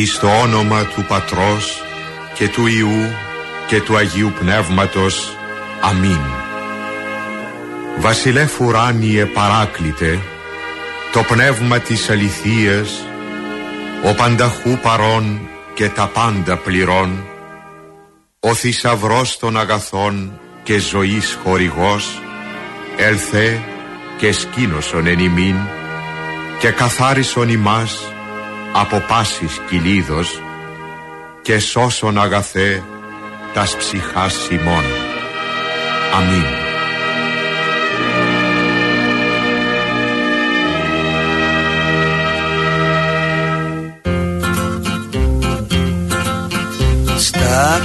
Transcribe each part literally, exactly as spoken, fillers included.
εις το όνομα του Πατρός και του Υιού και του Αγίου Πνεύματος. Αμήν. Βασιλεύ ουράνιε παράκλητε, το πνεύμα της αληθείας, ο πανταχού παρών και τα πάντα πληρών, ο θησαυρός των αγαθών και ζωής χορηγός, έλθε και σκήνωσον εν ημίν και καθάρισον ημάς από πάσης κυλίδος και σώσον αγαθέ τας ψυχάς ημών. Αμήν. Στα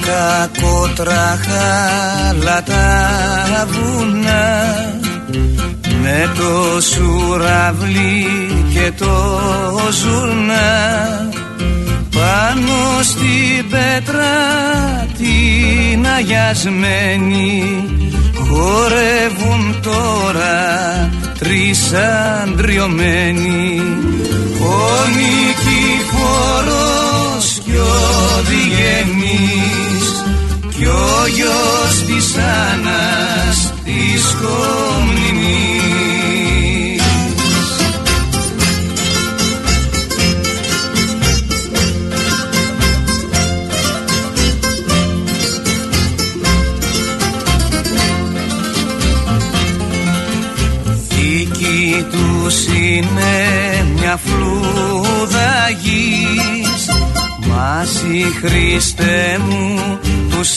κακότραχα τα βουνά, με το σουραβλί και το ζουρνά, πάνω στην πέτρα την αγιασμένη, χορεύουν τώρα τρεις αντριωμένοι. Ο Νικηφόρος κι ο Διγενής κι ο γιος της Άννας της Κομνηνής. Δική τους είναι μια φλούδα γης, μα εσύ Χριστέ μου τους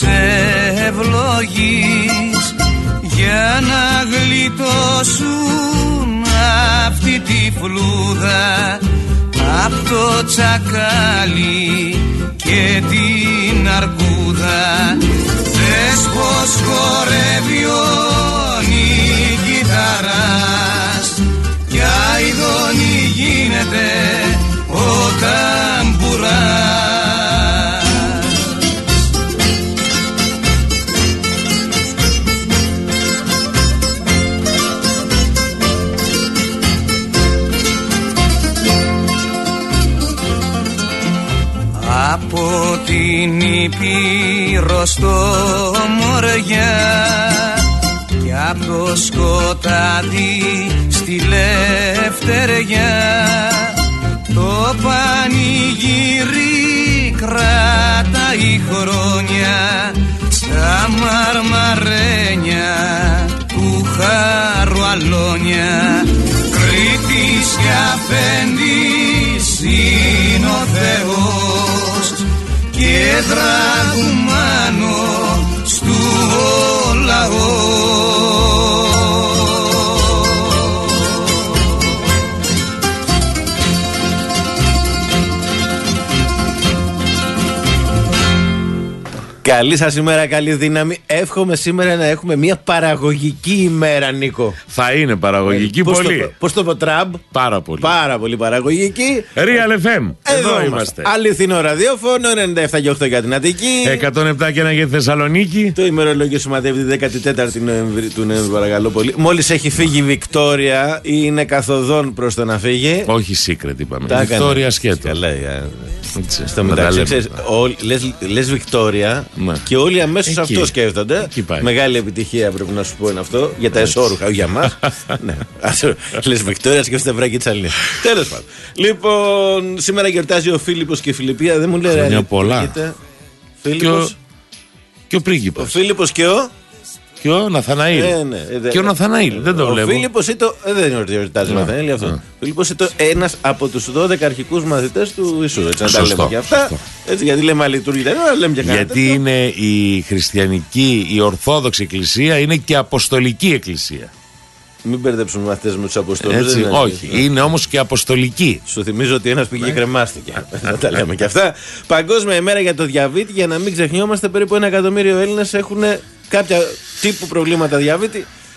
ευλογείς, για να γλιτώσουν αυτή τη φλούδα απ' το τσακάλι και την αρκούδα. Θες πως χορεύει ο Νικηταράς κι αηδόνι γίνεται ο ταμπουράς. Από την Ήπειρο στο Μοριά κι απ' το σκοτάδι στη Λευτεριά, το πανηγύρι κρατάει χρόνια στα μαρμαρένια του χαρουαλόνια. Κρήτης και αφέντης είναι ο Θεός και δραγουμάνο στου ο λαός. Καλή σας ημέρα, καλή δύναμη. Εύχομαι σήμερα να έχουμε μια παραγωγική ημέρα, Νίκο. Θα είναι παραγωγική ε, πολύ. Το, πώς το πω, Τραμπ. Πάρα πολύ. Πάρα πολύ παραγωγική. Real εφ εμ. Εδώ, Εδώ είμαστε. είμαστε. Αληθινό ραδιόφωνο, ενενήντα επτά και οκτώ για την Αττική. εκατόν επτά και ένα για τη Θεσσαλονίκη. Το ημερολόγιο σημαδεύει τη δέκατη τέταρτη Νοεμβρίου, του Νοεμβρίου, παρακαλώ πολύ. Μόλις έχει φύγει η Βικτόρια ή είναι καθοδόν προς το να φύγει. Όχι secret, είπαμε. Τα Βικτόρια σκέτο. Καλά, στο μεταξύ, ξέρεις, λες, λες Βικτόρια ναι. και όλοι αμέσως αυτό σκέφτονται. Μεγάλη επιτυχία πρέπει να σου πω είναι αυτό για τα εσώρουχα, όχι για μας. Ναι. Λες Βικτόρια, σκέφτεται βράκι της Αλληνίας. Τέλος πάντων. Λοιπόν, σήμερα γιορτάζει ο Φίλιππος και η Φιλιππία. Δεν μου λέει χρόνια πολλά. Φίλιππος και ο πρίγκιπας. Ο Φίλιππος και ο Και ο Ναθαναήλ. Ε, ναι, ε, και ο Ναθαναήλ. Δεν το ο βλέπω. Ο Φίλιππος είναι το. Ε, δεν είναι ότι γιορτάζει ο Ναθαναήλ αυτό. Ο Φίλιππος είναι ένας από τους δώδεκα αρχικούς μαθητές του Ιησού. Έτσι, να τα λέμε και αυτά. Έτσι, γιατί λέμε αλειτουργία, δεν λέμε και κάτι. Γιατί είναι η χριστιανική, η ορθόδοξη εκκλησία, είναι και αποστολική εκκλησία. Μην μπερδέψουμε μαθητές με τους αποστολούς. Όχι, είναι όμως και αποστολική. Σου θυμίζω ότι ένας πήγε και κρεμάστηκε. Να τα λέμε και αυτά. Παγκόσμια ημέρα για το διαβήτη. Για να μην ξεχνιόμαστε, περίπου ένα εκατομμύριο Έλληνες έχουν κάποια τύπου προβλήματα διαβήτη.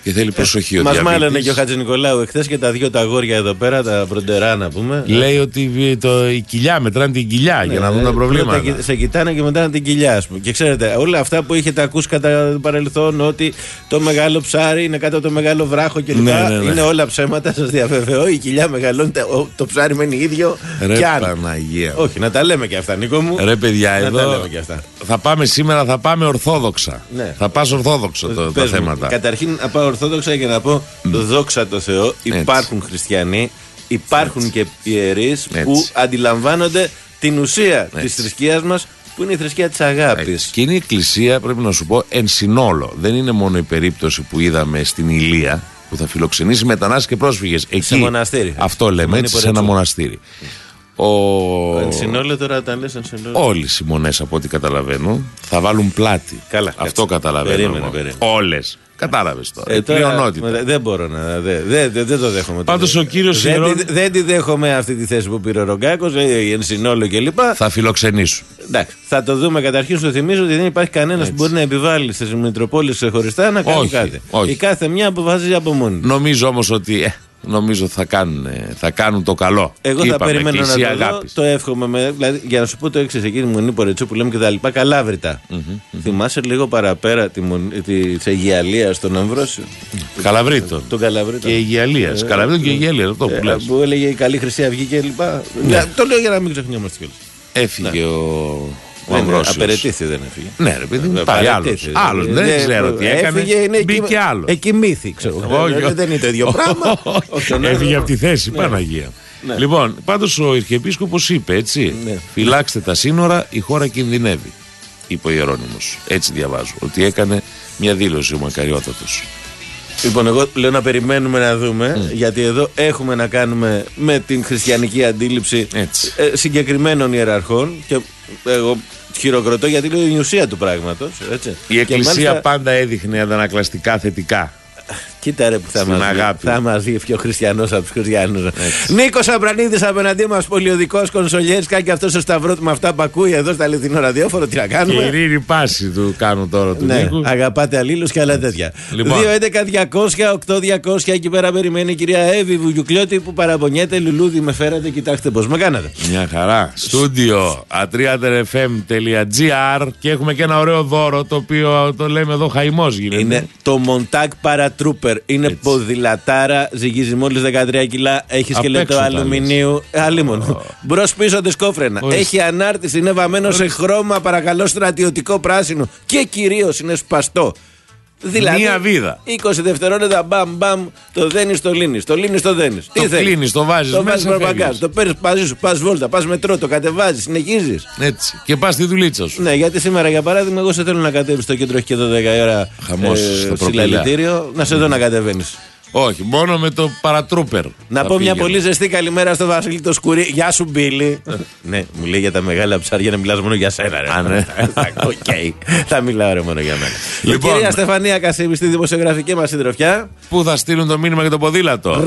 Και θέλει προσοχή. Μας μάλανε και ο Χατζη Νικολάου εχθές και τα δυο τα αγόρια εδώ πέρα, τα βροντερά να πούμε. Λέει ότι το, η κοιλιά μετράνε την κοιλιά ναι, για να δουν τα προβλήματα. Πρώτα σε κοιτάνε και μετράνε την κοιλιά, ας πούμε. Και ξέρετε, όλα αυτά που έχετε ακούσει κατά παρελθόν, ότι το μεγάλο ψάρι είναι κάτω από το μεγάλο βράχο κλπ. Ναι, ναι, ναι. Είναι όλα ψέματα, σας διαβεβαιώ. Η κοιλιά μεγαλώνει, το ψάρι μένει ίδιο. Ρε κι αν. Παναγία. Όχι, να τα λέμε και αυτά, Νίκο μου. Ρε παιδιά, εδώ θα πάμε σήμερα, θα πάμε ορθόδοξα. Ναι. Θα πας ορθόδοξο το, τα θέματα. Καταρχήν να πάω ορθόδοξα και να πω mm. δόξα τω Θεώ, υπάρχουν Έτσι. χριστιανοί, υπάρχουν Έτσι. και ιερείς που αντιλαμβάνονται την ουσία Έτσι. της θρησκείας μας, που είναι η θρησκεία της αγάπης. Έτσι. Και είναι η Εκκλησία, πρέπει να σου πω, εν συνόλο. Δεν είναι μόνο η περίπτωση που είδαμε στην Ηλία, που θα φιλοξενήσει μετανάστες και πρόσφυγες. Εκεί, σε μοναστήρι. Αυτό λέμε, έτσι, σε ένα μοναστήρι. Ο... Εν συνόλο τώρα τα λες εν συνόλο. Όλες οι μονές από ό,τι καταλαβαίνω θα βάλουν πλάτη. Καλά, αυτό καταλαβαίνω. Περίμενε, περίμενε. Όλες. Κατάλαβες τώρα. Ε, τώρα δεν μπορώ να. Δεν δε, δε, δε το δέχομαι. Πάντως ο κύριος δεν, Ιερών... δεν, δεν τη δέχομαι αυτή τη θέση που πήρε ο Ρογκάκος, εν συνόλο κλπ. Θα φιλοξενήσουν. Εντάξει. Θα το δούμε καταρχήν. Σου θυμίζω ότι δεν υπάρχει κανένας που μπορεί να επιβάλλει στις Μητροπόλεις ξεχωριστά να κάνει όχι, κάτι. Όχι. Η κάθε μια αποφασίζει από μόνη. Νομίζω όμως ότι. Ε, Νομίζω θα κάνουν, θα κάνουν το καλό. Εγώ θα Είπαμε, περιμένω να το αγάπης. δω, το εύχομαι. Με, δηλαδή, για να σου πω το εξής, εκείνη η Μονή Πορετσού που λέμε και τα λοιπά, Καλάβρητα. Mm-hmm, mm-hmm. Θυμάσαι λίγο παραπέρα τη, τη Αιγιαλία στον Αμβρόσιο. Καλαβρίτων. Τον Καλαβρίτων. Και Αιγιαλία. Ε, Καλαβρίτων και Αιγιαλία. Αυτό που, ε, που έλεγε η καλή Χρυσή Αυγή και λοιπά. Ναι. Το λέω για να μην ξεχνιόμαστε κιόλας. Έφυγε ναι. ο. Απερετήθη δεν έφυγε. Ναι, ρε παιδί μου, πάει άλλος. Άλλος, δεν ξέρω τι έκανε. Μπήκε άλλο. Εκοιμήθη, ξέρω. Δεν είναι το ίδιο πράγμα. Έφυγε από τη θέση, Παναγία. Λοιπόν, πάντως ο Αρχιεπίσκοπος είπε έτσι. Φυλάξτε τα σύνορα, η χώρα κινδυνεύει. Είπε ο Ιερώνυμος. Έτσι διαβάζω. Ότι έκανε μια δήλωση ο Μακαριότατος. Λοιπόν, εγώ λέω να περιμένουμε να δούμε, mm. γιατί εδώ έχουμε να κάνουμε με την χριστιανική αντίληψη ε, συγκεκριμένων ιεραρχών και εγώ χειροκροτώ γιατί λέω η ουσία του πράγματος. Έτσι. Η Εκκλησία μάλιστα... πάντα έδειχνε αντανακλαστικά θετικά. Κοίτα ρε που θα μας, θα μας δει πιο χριστιανός από τους χριστιανούς. Νίκος Αμπρανίδης απέναντί μας, πολιοδικός, κονσολιέρης, κάνει και αυτός ο σταυρό του με αυτά που ακούει εδώ στα αληθινό ραδιόφωνο. Τι να κάνουμε. Και η Ειρήνη Πάση του κάνουν τώρα του ναι, Νίκου. Αγαπάτε αλλήλους και άλλα τέτοια. Λοιπόν. δύο έντεκα διακόσια οκτώ διακόσια εκεί πέρα περιμένει η κυρία Εύη Βουγιουκλιώτη που παραπονιέται. Λουλούδι με φέρατε, κοιτάξτε πώς με κάνατε. Μια χαρά. Στούντιο ατρίατερ εφ εμ τελεία τζι άρ και έχουμε και ένα ωραίο δώρο το οποίο το λέμε εδώ χαϊμός γίνεται. Είναι το Montag Paratrooper. Είναι έτσι. Ποδηλατάρα, ζυγίζει μόλις δεκατρία κιλά, έχει σκελετό αλουμινίου. Αλίμονο. Μπρος πίσω δυσκόφρενα. Έχει ανάρτηση, είναι βαμμένο σε χρώμα παρακαλώ στρατιωτικό πράσινο και κυρίως είναι σπαστό. Δηλαδή, μία βίδα. είκοσι δευτερόλεπτα μπαμ μπαμ, το δένεις, το λύνεις. Το λύνεις, το δένεις. Το κλείνεις, το βάζεις το μέσα. Βάζεις το παίρνεις μαζί σου, πας βόλτα, πας μετρό, το κατεβάζεις, συνεχίζεις. Έτσι. Και πας στη δουλίτσα σου. Ναι, γιατί σήμερα για παράδειγμα, εγώ σε θέλω να κατέβεις στο κέντρο, έχει και δώδεκα ώρα χαμός ε, συλλαλητήριο, να σε δω να κατεβαίνεις. Όχι, μόνο με το παρατρούπερ. Να πω πήγαινε. Μια πολύ ζεστή καλημέρα στο Βασίλη το Σκουρί. Γεια σου, Μπίλη. Ναι, μου λέει για τα μεγάλα ψάρια να μιλάς μόνο για σένα, ρε. Α, ναι. Οκ. Θα μιλάω ρε μόνο για μένα. Λοιπόν, η κυρία Στεφανία Κασίμη στη δημοσιογραφική μας συντροφιά. Πού θα στείλουν το μήνυμα για το ποδήλατο.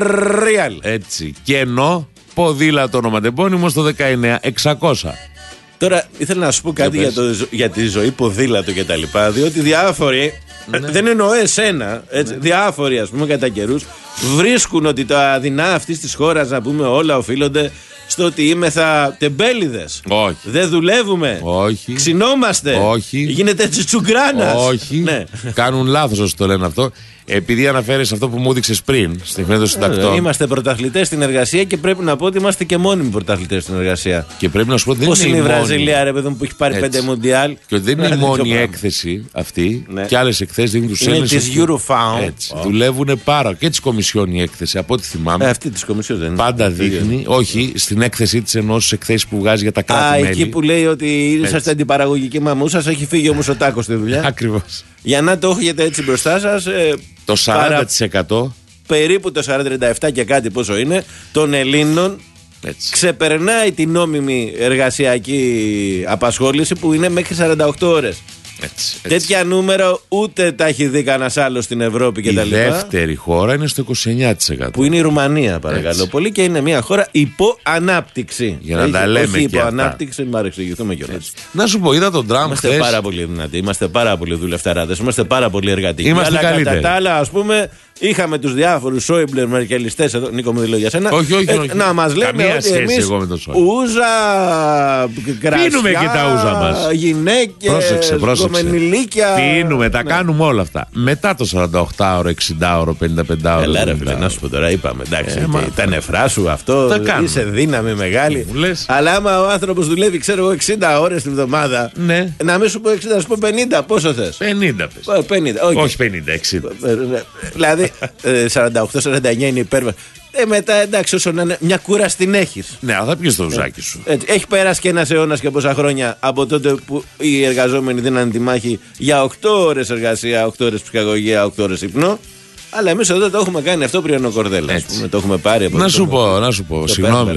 Real. Έτσι. Και ενώ ποδήλατο ονοματεπώνυμο στο δεκαεννέα εξακόσια. Τώρα ήθελα να σου πω κάτι για, το, για τη ζωή ποδήλατο και τα λοιπά, διότι διάφοροι, ναι. δεν εννοώ εσένα, έτσι, ναι. διάφοροι ας πούμε κατά καιρούς βρίσκουν ότι τα αδυνά αυτής της χώρας να πούμε όλα οφείλονται στο ότι είμεθα τεμπέληδες. Όχι. Δεν δουλεύουμε. Όχι. Ξινόμαστε. Όχι. Γίνεται τσιτσουγκράνας. Όχι. Ναι. Κάνουν λάθος όσοι το λένε αυτό. Επειδή αναφέρεις αυτό που μου έδειξες πριν, στην εφημερίδα των συντακτών. Είμαστε πρωταθλητές στην εργασία και πρέπει να πω ότι είμαστε και μόνιμοι πρωταθλητές στην εργασία. Και πρέπει να σου πω ότι δεν πώς είναι η η Βραζιλία, ρε παιδί μου, που έχει πάρει πέντε μουντιάλ. Και ότι δεν είναι η μόνη έκθεση αυτή. Ναι. Και άλλες εκθέσεις δίνουν τους Έλληνες. Είναι της Eurofound. Oh. Δουλεύουν πάρα και της Κομισιόν η έκθεση, από ό,τι θυμάμαι. Ε, αυτή της Κομισιόν δεν είναι. Πάντα δείχνει, όχι, στην έκθεσή της ενός στις εκθέσεις που βγάζει για τα κράτη-μέλη. Α, εκεί που λέει ότι είσαστε αντιπαραγωγική μαμούσα, έχει φύγει όμως ο Τάκος στη δουλειά. Ακριβώς. Για να το έχετε έτσι μπροστά σας. Ε, το σαράντα τοις εκατό. Παρα... Περίπου το σαράντα τριάντα επτά και κάτι πόσο είναι των Ελλήνων έτσι. Ξεπερνάει την νόμιμη εργασιακή απασχόληση που είναι μέχρι σαράντα οκτώ ώρες. Έτσι, έτσι. Τέτοια νούμερα ούτε τα έχει δει κανένα άλλο στην Ευρώπη και η τα λοιπά. Η δεύτερη χώρα είναι στο είκοσι εννιά τοις εκατό. Που είναι η Ρουμανία, παρακαλώ έτσι. Πολύ, και είναι μια χώρα υπό ανάπτυξη. Για να έχει, τα λέμε όχι και υπό ανάπτυξη, μην παρεξηγηθούμε κιόλας. Να σου πω, είδα τον Τραμπ. Είμαστε χθες. πάρα πολύ δυνατοί, είμαστε πάρα πολύ δουλευταράδες, είμαστε πάρα πολύ εργατικοί. Είμαστε αλλά καλύτεροι. Κατά τα άλλα, ας πούμε, είχαμε τους διάφορους Σόιμπλερ μερκελιστές εδώ. Νίκο, μου δηλώ για σένα. Όχι, όχι, όχι. Ε, να μας λένε ότι εμείς ούζα, κρασιά, πίνουμε και τα ούζα μας. Γυναίκες, κομμενηλίκια. Πίνουμε, τα ναι. κάνουμε όλα αυτά. Μετά το σαρανταοκτάωρο, εξηντάωρο, πενηνταπεντάωρο. Ελά, ρε φίλε, να σου πω τώρα, είπαμε. Εντάξει, ε, μα... τα νεφρά σου αυτό, είσαι δύναμη μεγάλη. Αλλά άμα ο άνθρωπος δουλεύει, ξέρω εγώ, εξήντα ώρες την εβδομάδα. Ναι. Να μην σου πω εξήντα, να σου πω πενήντα, πόσο θες? πενήντα πες. πενήντα, όχι. όχι πενήντα, εξήντα. Δηλαδή, σαράντα οκτώ σαράντα εννιά είναι υπέρβαση. Ε, μετά εντάξει, όσο να είναι, μια κούραση την έχεις. Ναι, αλλά θα πιεις το ουζάκι σου. Έτσι. Έχει περάσει και ένας αιώνας και πόσα χρόνια από τότε που οι εργαζόμενοι δίνανε τη μάχη για οκτώ ώρες εργασία, οκτώ ώρες ψυχαγωγία, οκτώ ώρες υπνό. Αλλά εμείς εδώ το έχουμε κάνει αυτό πριν ο Κορδέλα. Το έχουμε πάρει από να, σου πω, να σου πω, συγγνώμη.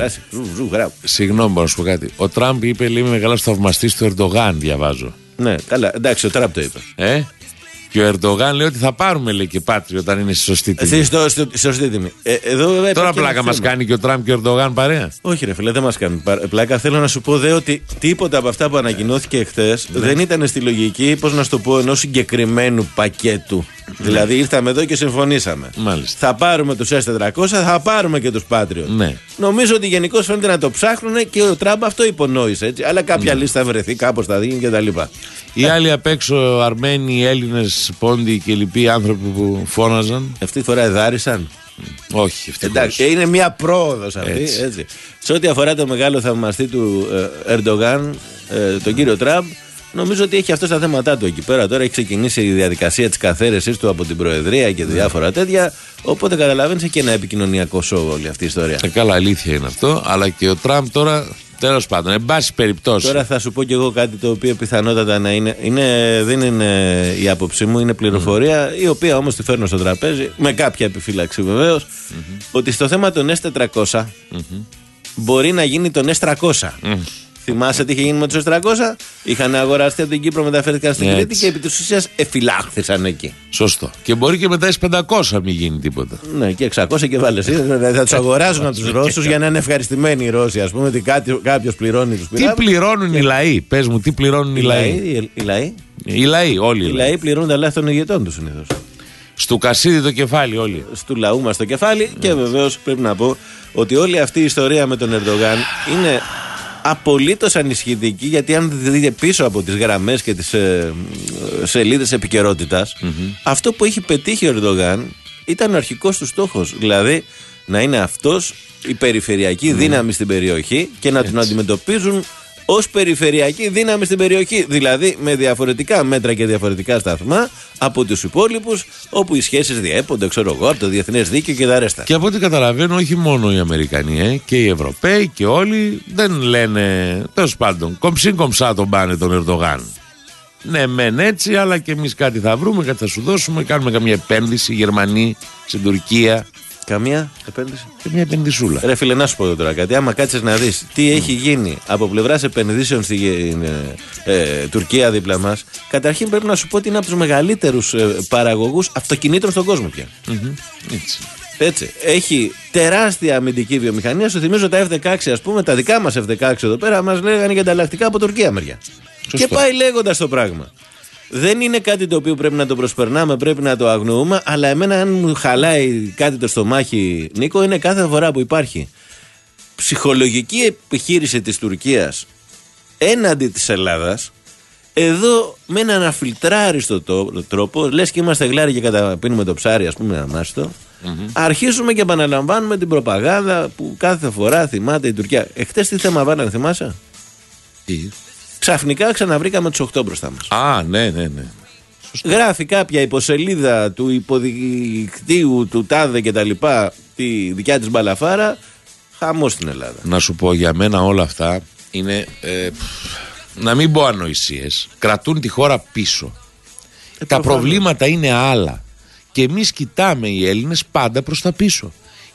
Συγγνώμη, μπορώ να σου πω κάτι. Ο Τραμπ είπε, λέει, είμαι μεγάλος θαυμαστής του Ερντογάν, διαβάζω. Ναι, καλά, εντάξει, ο Τραμπ το είπε. Ε? Και ο Ερντογάν λέει ότι θα πάρουμε, λέει, και Πάτρι όταν είναι στη σωστή τιμή. Στη σωστή τιμή. Ε, εδώ, Τώρα πλάκα μας κάνει και ο Τραμπ και ο Ερντογάν παρέα. Όχι, ρε φίλε, δεν μας κάνει πλάκα. Θέλω να σου πω δε ότι τίποτα από αυτά που ανακοινώθηκε εχθές ναι. δεν ήταν στη λογική, πώς να σου το πω, ενός συγκεκριμένου πακέτου. Ναι. Δηλαδή ήρθαμε εδώ και συμφωνήσαμε. Μάλιστα. Θα πάρουμε τους ες τετρακόσια, θα πάρουμε και τους Patriot. Ναι. Νομίζω ότι γενικώς φαίνεται να το ψάχνουν και ο Τραμπ αυτό υπονόησε. Έτσι. Αλλά κάποια ναι. λίστα βρεθεί, κάπως θα δίνει κτλ. Οι άλλοι απ' έξω, Αρμένοι, Έλληνες, Πόντιοι και λοιποί άνθρωποι που φώναζαν. Αυτή τη φορά εδάρισαν. Όχι, ευτυχώς. Εντάξει, είναι μια πρόοδος αυτή. Έτσι. Έτσι. Σε ό,τι αφορά το μεγάλο θαυμαστή του ε, Ερντογάν, ε, τον κύριο Τραμπ, νομίζω ότι έχει αυτό στα θέματα του εκεί πέρα. Τώρα έχει ξεκινήσει η διαδικασία της καθαίρεσης του από την Προεδρία και διάφορα τέτοια. Οπότε καταλαβαίνεις και ένα επικοινωνιακό σόου όλη αυτή η ιστορία. Ε, καλά, αλήθεια είναι αυτό. Αλλά και ο Τραμπ τώρα. Τέλος πάντων, εν πάση περιπτώσει. Τώρα θα σου πω κι εγώ κάτι το οποίο πιθανότατα να είναι, είναι. Δεν είναι η άποψή μου, είναι πληροφορία, mm. η οποία όμως τη φέρνω στο τραπέζι, με κάποια επιφύλαξη βεβαίως, mm-hmm. ότι στο θέμα των ες τετρακόσια mm-hmm. μπορεί να γίνει τον ες τριακόσια. Mm. Θυμάσαι τι είχε γίνει με τους ες τριακόσια? Είχαν αγοραστεί από την Κύπρο, μεταφέρθηκαν στην Κρήτη και επί της ουσίας εφυλάχθησαν εκεί. Σωστό. Και μπορεί και μετά ες πεντακόσια μην γίνει τίποτα. Ναι, και εξακόσια και βάλε εσύ. Θα τους αγοράζουν από τους Ρώσους για να είναι ευχαριστημένοι οι Ρώσοι. Ας πούμε ότι κάποιος πληρώνει τους πειράβους. Τι πληρώνουν οι λαοί? Πες μου, τι πληρώνουν οι λαοί? Οι λαοί. Οι λαοί, όλοι. Οι λαοί πληρώνουν τα λάθη των ηγετών τους συνήθως. Στου Κασίδη το κεφάλι, όλοι. Στου λαού μας το κεφάλι. Και βεβαίως πρέπει να πω ότι όλη αυτή η ιστορία με τον Ερντογάν είναι απολύτως ανισχυτική, γιατί αν δείτε πίσω από τις γραμμές και τις ε, σελίδες επικαιρότητας, mm-hmm. αυτό που έχει πετύχει ο Ερντογάν ήταν ο αρχικός του στόχος. Δηλαδή να είναι αυτός η περιφερειακή mm. δύναμη στην περιοχή και να Έτσι. τον αντιμετωπίζουν ως περιφερειακή δύναμη στην περιοχή. Δηλαδή με διαφορετικά μέτρα και διαφορετικά σταθμά από τους υπόλοιπους, όπου οι σχέσεις διέπονται, ξέρω εγώ, από το διεθνές δίκαιο και τα ρέστα. Και από ό,τι καταλαβαίνω, όχι μόνο οι Αμερικανοί, ε, και οι Ευρωπαίοι και όλοι δεν λένε, τέλος πάντων, κομψίν κομψά τον πάνε τον Ερντογάν. Ναι, μεν έτσι, αλλά και εμείς κάτι θα βρούμε, κάτι θα σου δώσουμε, κάνουμε καμία επένδυση, Γερμανοί, στην Τουρκία. Καμία επένδυση. Και μια επενδυσούλα. Ρε φίλε, να σου πω τώρα κάτι. Άμα κάτσεις να δεις τι mm. έχει γίνει από πλευράς επενδύσεων στην ε, ε, Τουρκία δίπλα μας, καταρχήν πρέπει να σου πω ότι είναι από τους μεγαλύτερους ε, παραγωγούς αυτοκινήτων στον κόσμο πια. Mm-hmm. Έτσι. Έτσι. Έχει τεράστια αμυντική βιομηχανία. Σου θυμίζω τα εφ δεκαέξι, ας πούμε, τα δικά μας εφ δεκαέξι εδώ πέρα μας λέγανε για ανταλλακτικά από Τουρκία μεριά. Σωστό. Και πάει λέγοντας το πράγμα. Δεν είναι κάτι το οποίο πρέπει να το προσπερνάμε, πρέπει να το αγνοούμε, αλλά εμένα αν μου χαλάει κάτι το στομάχι, Νίκο, είναι κάθε φορά που υπάρχει ψυχολογική επιχείρηση της Τουρκίας έναντι της Ελλάδας, εδώ με έναν αφιλτράριστο τρόπο, λες και είμαστε γλάρι και καταπίνουμε το ψάρι, ας πούμε, αμάστο, mm-hmm. αρχίζουμε και επαναλαμβάνουμε την προπαγάνδα που κάθε φορά θυμάται η Τουρκία. Εχθές τι θέμα βάλανε, θυμάσαι? Τι? Ξαφνικά ξαναβρήκαμε τους οκτώ μπροστά μας. Α, ναι, ναι, ναι. Σωστό. Γράφει κάποια υποσελίδα του υποδικτύου του τάδε και τα λοιπά, τη δικιά της μπαλαφάρα, χαμός στην Ελλάδα. Να σου πω, για μένα όλα αυτά είναι, ε, να μην πω ανοησίες, κρατούν τη χώρα πίσω. Ε, τα προβλήματα είναι άλλα και εμείς κοιτάμε οι Έλληνες πάντα προς τα πίσω.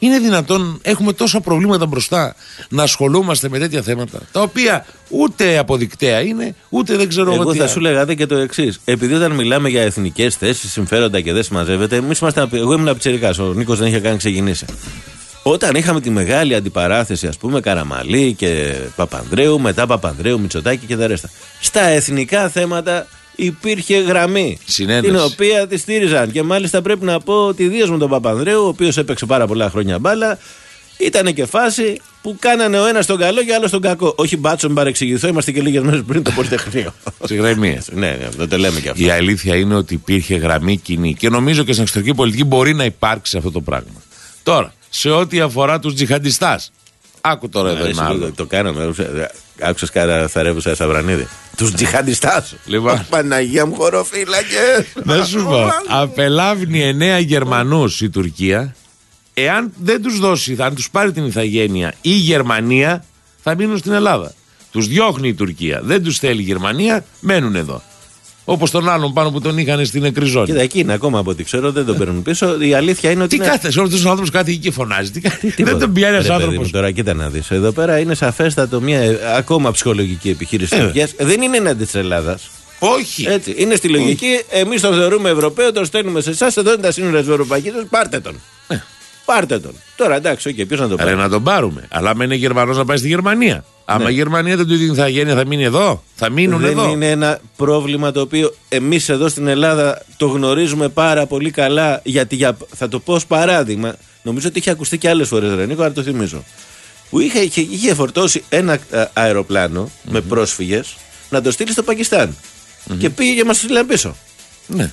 Είναι δυνατόν, έχουμε τόσα προβλήματα μπροστά, να ασχολούμαστε με τέτοια θέματα, τα οποία ούτε αποδεικτέα είναι, ούτε δεν ξέρω εγώ. Εγώ τι θα άλλο. σου λέγατε και το εξής. Επειδή όταν μιλάμε για εθνικές θέσεις, συμφέροντα και δεν συμμαζεύεται, εμείς είμαστε. Εγώ ήμουν πιτσιρικάς, ο Νίκος δεν είχε καν ξεκινήσει. Όταν είχαμε τη μεγάλη αντιπαράθεση, ας πούμε, Καραμαλή και Παπανδρέου, μετά Παπανδρέου, Μητσοτάκη και τα ρέστα. Στα εθνικά θέματα υπήρχε γραμμή. Συνένεση. Την οποία τη στήριζαν. Και μάλιστα πρέπει να πω ότι ιδίως με τον Παπανδρέου, ο οποίος έπαιξε πάρα πολλά χρόνια μπάλα, ήταν και φάση που κάνανε ο ένας τον καλό και ο άλλος τον κακό. Όχι μπάτσο, μην παρεξηγηθώ, είμαστε και λίγες μέρες πριν το Πολυτεχνείο. Συγγραμμία. Ναι, ναι, δεν το λέμε και αυτό. Η αλήθεια είναι ότι υπήρχε γραμμή κοινή και νομίζω και στην εξωτερική πολιτική μπορεί να υπάρξει αυτό το πράγμα. Τώρα, σε ό,τι αφορά τους τζιχαντιστάς. Άκου τώρα εδώ ένα άλλο. Το κάναμε. Άκουσες κάρα θαρεύουσα Σαβρανίδη. Τους τζιχαντιστάς. Λοιπόν. Παναγία μου, χωροφύλακες. Να σου πω. Απελάβνει εννέα Γερμανούς η Τουρκία. Εάν δεν τους δώσει, αν τους πάρει την ηθαγένεια η Γερμανία, θα μείνουν στην Ελλάδα. Τους διώχνει η Τουρκία. Δεν τους θέλει η Γερμανία, μένουν εδώ. Όπως τον άλλον πάνω που τον είχαν στην Εκριζόνη. Κοίτα, εκεί είναι ακόμα από ό,τι ξέρω, δεν τον παίρνουν πίσω. Η αλήθεια είναι ότι. Τι είναι... κάθεσαι, όλο αυτό ο άνθρωπο κάτι εκεί και φωνάζει. Τι... δεν τον πιάνει ένα άνθρωπο. Τώρα, κοίτα να δεις. Εδώ πέρα είναι σαφέστατο μια ακόμα ψυχολογική επιχείρηση. Ε. Δεν είναι εναντί της Ελλάδας. Όχι. Έτσι. Είναι στη λογική, εμείς τον θεωρούμε Ευρωπαίο, τον στέλνουμε σε εσάς, εδώ είναι τα σύνορα της Ευρωπαϊκής, πάρτε τον. Ε. Πάρτε τον. Τώρα εντάξει, okay, ποιος να τον πάρει. Άρα να τον πάρουμε. Αλλά άμα είναι Γερμανός να πάει στη Γερμανία. Άμα ναι. η Γερμανία δεν του δίνει ηθαγένεια, θα μείνει εδώ. Θα μείνουν δεν εδώ. Δεν είναι ένα πρόβλημα το οποίο εμείς εδώ στην Ελλάδα το γνωρίζουμε πάρα πολύ καλά. Γιατί για, θα το πω ως παράδειγμα, νομίζω ότι είχε ακουστεί και άλλες φορές, Ρενίκο, αλλά το θυμίζω. Που είχε, είχε, είχε φορτώσει ένα αεροπλάνο mm-hmm. με πρόσφυγες να το στείλει στο Πακιστάν. Mm-hmm. Και πήγε και μας το στείλει πίσω. Ναι.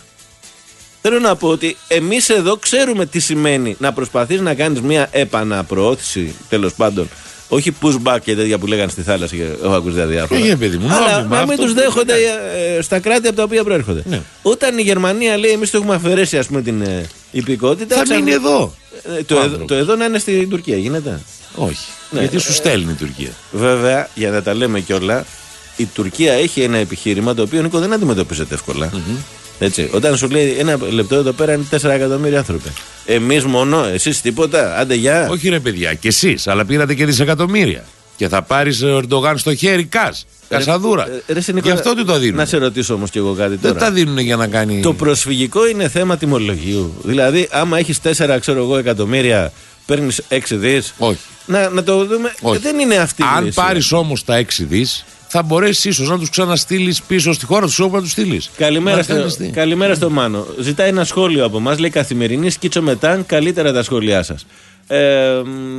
Θέλω να πω ότι εμείς εδώ ξέρουμε τι σημαίνει να προσπαθείς να κάνεις μια επαναπροώθηση, τέλος πάντων. Όχι pushback και τέτοια που λέγανε στη θάλασσα και έχω ακούσει τα διάφορα. Ε, παιδί μου, αλλά να μην τους δέχονται ε, στα κράτη από τα οποία προέρχονται. Ναι. Όταν η Γερμανία λέει εμείς το έχουμε αφαιρέσει, ας πούμε, την ε, υπηκότητα. Θα μείνει εδώ. Ε, το, εδώ το εδώ να είναι στην Τουρκία, γίνεται. Όχι. Ναι. Γιατί σου στέλνει η Τουρκία. Βέβαια, για να τα λέμε κιόλα, η Τουρκία έχει ένα επιχείρημα το οποίο, Νίκο, δεν αντιμετωπίζεται εύκολα. Mm-hmm. Έτσι, όταν σου λέει ένα λεπτό εδώ πέρα είναι τέσσερα εκατομμύρια άνθρωποι. Εμείς μόνο, εσείς τίποτα, άντε γεια. Όχι ρε παιδιά, κι εσείς, αλλά πήρατε και δισεκατομμύρια. Και θα πάρεις ο Ερντογάν στο χέρι, κας, κασαδούρα. Ρε, ρε, Γι' αυτό του το δίνουν. Να σε ρωτήσω όμως κι εγώ κάτι τώρα. Δεν τα δίνουν για να κάνει. Το προσφυγικό είναι θέμα τιμολογίου. Δηλαδή, άμα έχεις τέσσερα ξέρω εγώ, εκατομμύρια, παίρνεις έξι δις. Όχι. Να, να το δούμε. Όχι. Δεν είναι αυτή η Αν λύση. πάρεις όμως τα έξι δις, θα μπορέσει ίσως να τους ξαναστείλεις πίσω στη χώρα του όπου να τους στείλεις. Καλημέρα, στο, καλημέρα στο Μάνο. Ζητάει ένα σχόλιο από εμάς. Λέει καθημερινή σκίτσο με τάγκ. Καλύτερα τα σχόλιά σας. Ε,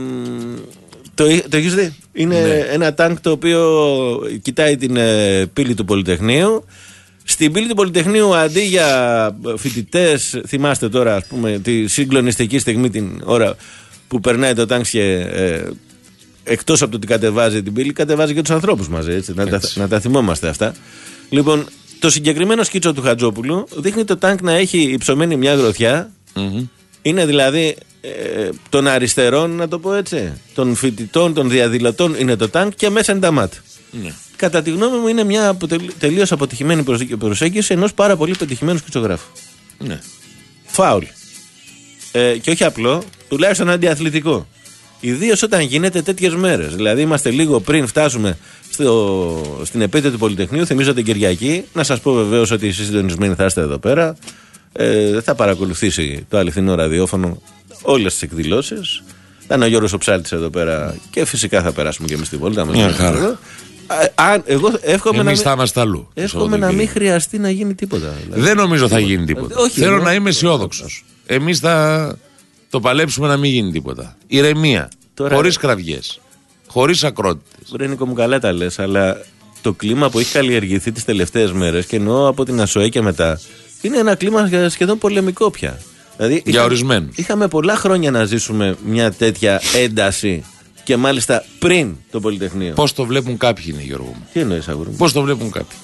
το, το έχεις δει. Είναι ναι. ένα τάγκ το οποίο κοιτάει την ε, πύλη του Πολυτεχνείου. Στην πύλη του Πολυτεχνείου αντί για φοιτητές, θυμάστε τώρα ας πούμε τη συγκλονιστική στιγμή την ώρα που περνάει το τάγκ και ε, εκτός από το ότι κατεβάζει την πύλη, κατεβάζει και τους ανθρώπους μαζί. Έτσι, να, τα, να τα θυμόμαστε αυτά. Λοιπόν, το συγκεκριμένο σκίτσο του Χατζόπουλου δείχνει το τάγκ να έχει υψωμένη μια γροθιά. Mm-hmm. Είναι δηλαδή ε, των αριστερών, να το πω έτσι, των φοιτητών, των διαδηλωτών είναι το τάγκ και μέσα είναι τα ΜΑΤ. Mm-hmm. Κατά τη γνώμη μου είναι μια τελείως αποτυχημένη προσέγγιση ενός πάρα πολύ πετυχημένου σκητσογράφου. Mm-hmm. Φάουλ. Ε, και όχι απλό, τουλάχιστον αντιαθλητικό. Ιδίως όταν γίνεται τέτοιες μέρες. Δηλαδή, είμαστε λίγο πριν φτάσουμε στο, στην επέτειο του Πολυτεχνείου. Θυμίζω την Κυριακή. Να σας πω βεβαίως ότι εσείς συντονισμένοι θα είστε εδώ πέρα. Ε, θα παρακολουθήσει το αληθινό ραδιόφωνο όλες τις εκδηλώσεις. Θα είναι ο Γιώργος ο Ψάλτης εδώ πέρα και φυσικά θα περάσουμε και εμείς στην Βόλτα. Μια χαρά. Εγώ εύχομαι εμείς να μην, θα είμαστε αλλού. εύχομαι να μην χρειαστεί να γίνει τίποτα. Δηλαδή. Δεν νομίζω θα γίνει τίποτα. Όχι, Θέλω ενώ... να είμαι αισιόδοξος. Εμείς θα το παλέψουμε να μην γίνει τίποτα. Ηρεμία. Τώρα... Χωρίς κραυγές. Χωρίς ακρότητες. Ρε Νίκο μου, καλά τα λες, αλλά το κλίμα που έχει καλλιεργηθεί τις τελευταίες μέρες, και εννοώ από την ΑΣΟΕ και μετά, είναι ένα κλίμα σχεδόν πολεμικό πια. Δηλαδή, για ορισμένους. Είχαμε πολλά χρόνια να ζήσουμε μια τέτοια ένταση και μάλιστα πριν το Πολυτεχνείο. Πώς το βλέπουν κάποιοι είναι, Γιώργο μου. Τι εννοείς, αγόρι μου? Πώς το βλέπουν κάποιοι?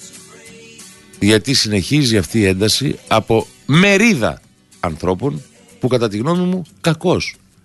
Γιατί συνεχίζει αυτή η ένταση από μερίδα ανθρώπων που κατά τη γνώμη μου κακώς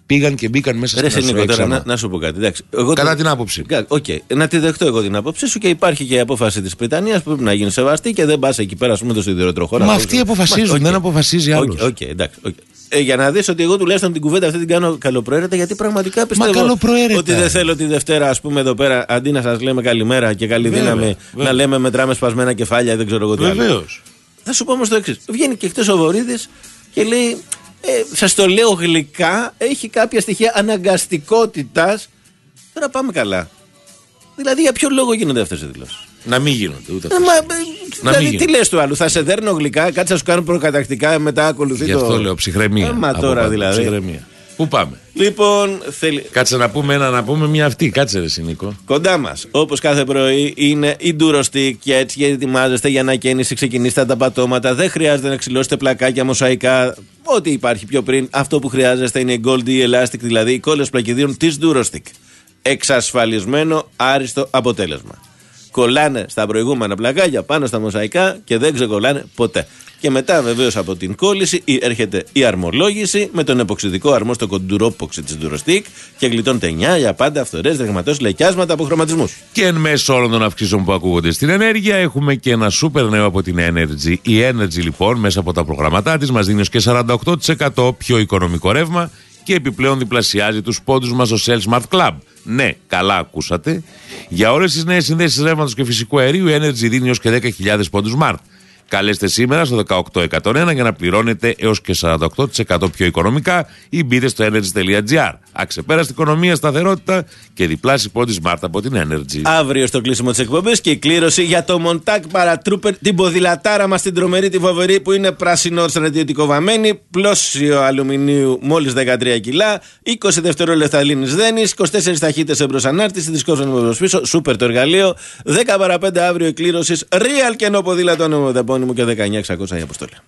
πήγαν και μπήκαν μέσα Ρε, στην Νίκο, τώρα να, να σου πω κάτι. Εντάξει, εγώ κατά το... την άποψη. Okay. Να τη δεχτώ εγώ την άποψή σου και υπάρχει και η απόφαση της Βρυτανίας που πρέπει να γίνει σεβαστή και δεν πας εκεί πέρα, ας πούμε, το σιδηρότροχο χώρο. Μα αυτοί αποφασίζουν, okay. δεν αποφασίζει άλλος. Okay, okay, εντάξει, okay. Ε, για να δεις ότι εγώ τουλάχιστον την κουβέντα αυτή την κάνω καλοπροαίρετα, γιατί πραγματικά πιστεύω ότι δεν θέλω τη Δευτέρα, ας πούμε, εδώ πέρα αντί να σας λέμε καλημέρα και καλή βέβαια, δύναμη, βέβαια. να λέμε μετράμε σπασμένα κεφάλια, δεν ξέρω εγώ τι άλλο. Βεβαίως. Θα σου πω όμως το εξής. Βγαίνει και χτες ο Βορίδης και λέει. Ε, σας το λέω γλυκά, έχει κάποια στοιχεία αναγκαστικότητας. Τώρα πάμε καλά. Δηλαδή, για ποιο λόγο γίνονται αυτές οι δηλώσεις? Να μην γίνονται ούτε αυτές. Ε, μα, δηλαδή, τι λες του άλλου, θα σε δέρνω γλυκά, κάτσε να σου κάνω προκατακτικά, μετά ακολουθεί Γι' το. Γι' αυτό λέω ψυχραιμία. Ε, μα τώρα πάνω, δηλαδή. Ψυχραιμία. Πού πάμε? Λοιπόν, θέλει... Κάτσε να πούμε ένα, να πούμε μια αυτή. Κάτσε ρε Νίκο. Κοντά μας, όπως κάθε πρωί, είναι η Durostick και έτσι γιατί ετοιμάζεστε για ανακαίνιση, ξεκινήστε τα πατώματα. Δεν χρειάζεται να ξυλώσετε πλακάκια, μοσαϊκά, ό,τι υπάρχει πιο πριν. Αυτό που χρειάζεστε είναι η Gold Elastic, δηλαδή οι κόλλες πλακιδίων της Durostick. Εξασφαλισμένο άριστο αποτέλεσμα. Κολλάνε στα προηγούμενα πλακάκια πάνω στα μοσαϊκά και δεν ξεκολλάνε ποτέ. Και μετά βεβαίως από την κόλληση έρχεται η αρμολόγηση με τον εποξιδικό αρμόστο κοντουρόποξη της Durostick και γλιτώνεται εννιά για πάντα αυθορές, δεγματώσεις, λεκιάσματα από χρωματισμούς. Και εν μέσω όλων των αυξήσεων που ακούγονται στην ενέργεια έχουμε και ένα σούπερ νέο από την Energy. Η Energy λοιπόν μέσα από τα προγραμματά της μας δίνει ως και σαράντα οκτώ τοις εκατό πιο οικονομικό ρεύμα και επιπλέον διπλασιάζει τους πόντους μας στο Shell Smart Club. Ναι, καλά ακούσατε. Για όλες τις νέες συνδέσεις ρεύματος και φυσικού αερίου η Energy δίνει ως και δέκα χιλιάδες πόντους Smart. Καλέστε σήμερα στο δεκαοκτώ εκατόν ένα για να πληρώνετε έως και σαράντα οκτώ τοις εκατό πιο οικονομικά ή μπείτε στο energy τελεία gr. Αξεπέραστη οικονομία, σταθερότητα και διπλάσιοι πόντοι Smart από την Energy. Αύριο στο κλείσιμο της εκπομπής και η κλήρωση για το Montauk Paratrooper, την ποδηλατάρα μας, την τρομερή, τη φοβερή που είναι πράσινο στρατιωτικό βαμμένη, πλώσιο αλουμινίου μόλις δεκατρία κιλά, είκοσι δευτερόλεπτα λύνης δένης, είκοσι τέσσερις ταχύτητες εμπρός ανάρτηση, δισκόφρονο με προς πίσω, σούπερ το εργαλείο, δέκα παρά πέντε αύριο η κλήρωση, real κενό ποδήλατο μου και δεκαεννιά εξακόσια η αποστολή.